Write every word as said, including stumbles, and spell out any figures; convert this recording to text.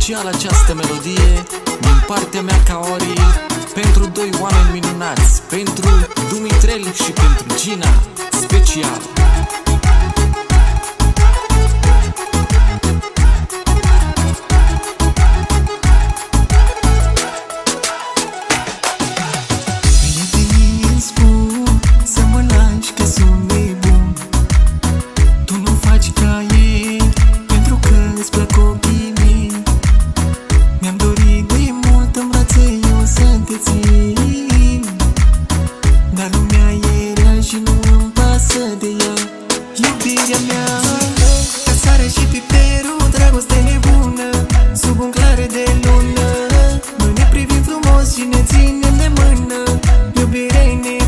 special această melodie din partea mea ca Ori, pentru doi oameni minunați, pentru Dumitrel și pentru Gina, special. Dar lumea e rea și nu îmi pasă de ea. Iubirea mea, ca sarea și piperul, dragoste nebună, sub un clare de lună. Noi ne privim frumos și ne ținem de mână. Iubirea e